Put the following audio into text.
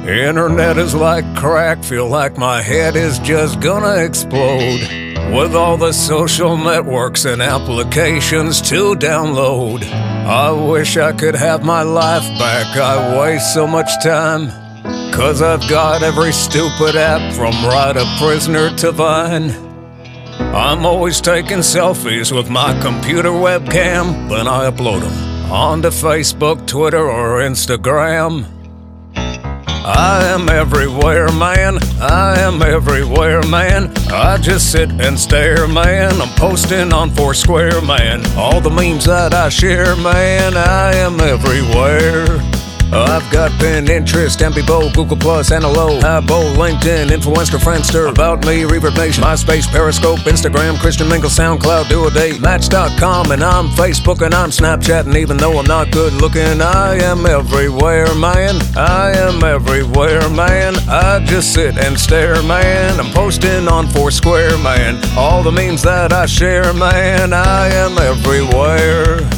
Internet is like crack, feel like my head is just gonna explode. With all the social networks and applications to download. I wish I could have my life back, I waste so much time. Cause I've got every stupid app from Ride a Prisoner to Vine. I'm always taking selfies with my computer webcam, then I upload them onto Facebook, Twitter, or Instagram. I am everywhere, man. I am everywhere, man. I just sit and stare, man. I'm posting on Foursquare, man. All the memes that I share, man. I am everywhere. I've got Pinterest, MBBO, Google+, NLO, Habo, LinkedIn, Influencer, Friendster, About Me, Reverb Nation, MySpace, Periscope, Instagram, Christian Mingle, SoundCloud, Do-A-Date, Match.com, and I'm Facebook, and I'm Snapchatting. Even though I'm not good looking, I am everywhere, man. I am everywhere, man. I just sit and stare, man. I'm posting on Foursquare, man. All the memes that I share, man. I am everywhere.